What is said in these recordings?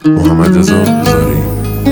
محمد رضا هزاری.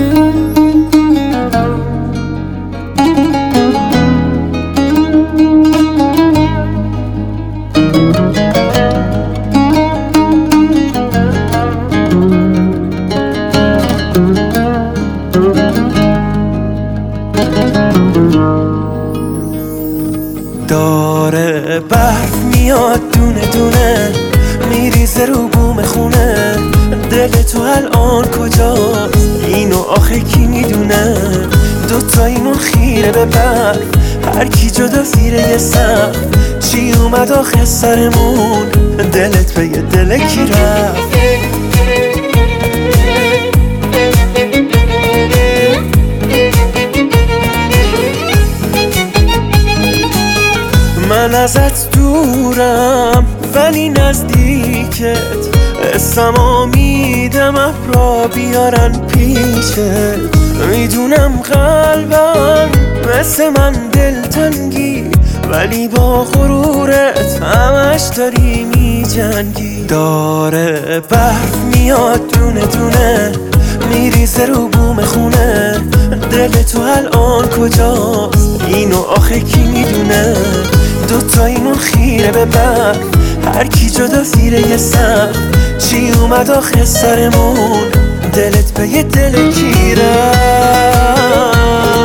داره برف میاد دونه دونه میریزه رو بوم خونه. دل تو الان کجاست؟ اینو آخه کی میدونه؟ دوتاییمون خیره به برف، هر کی جدا زیر یه سقف. چی اومد آخه سرمون؟ دلت به یه دل کی رفت؟ من ازت دورم ولی نزدیکت، اسمو میدم ابرا بیارن پیشت. میدونم قلبم مثل من دلتنگی، ولی با غرورت همش داری میجنگی. داره برف میاد دونه دونه میریزه رو بوم خونه. دل تو الان کجاست؟ اینو آخه کی میدونه؟ دوتاییمون خیره به برف، هر کی جدا زیر یه سقف. چی اومد آخه سرمون؟ دلت به یه دل کی رفت؟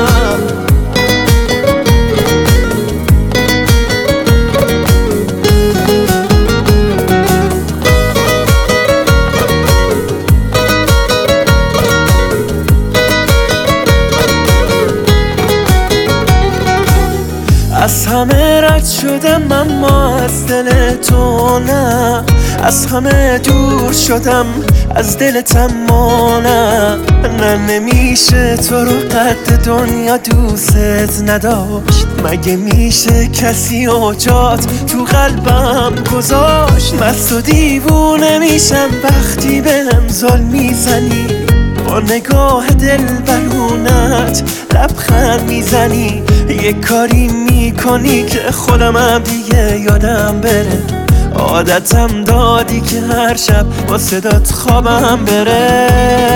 از همه رد شدم اما از دل تو نه، از همه دور شدم از دلت اما نه. نمیشه تو رو قد دنیا دوست نداشت، مگه میشه کسی اوجات تو قلبم گذاشت؟ مست و دیوونه میشم وقتی بهم ظلم میزنی، با نگاه دل برونت لبخند میزنی. یه کاری میکنی که خودمم دیگه یادم بره، عادتم دادی که هر شب با صدات خوابم بره.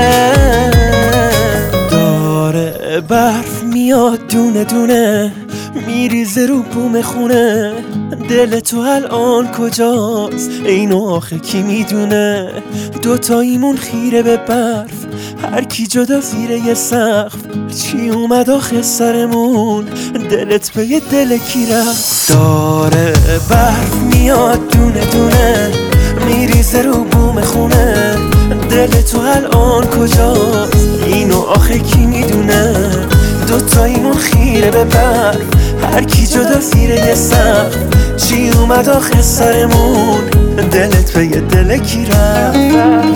داره برف میاد دونه دونه میریزه رو بوم خونه. دل تو الان کجاست؟ اینو آخه کی میدونه؟ دوتاییمون خیره به برف، هر کی جدا زیر یه سقف. چی اومد آخه سرمون؟ دلت به یه دل کی رفت؟ داره برف میاد دونه دونه میریزه رو بوم خونه. دل تو الان کجاست؟ اینو آخه کی میدونه؟ دوتاییمون خیره به برف، هر کی جدا زیر یه سقف. چی اومد آخه سرمون؟ دلت به یه دل کی رفت؟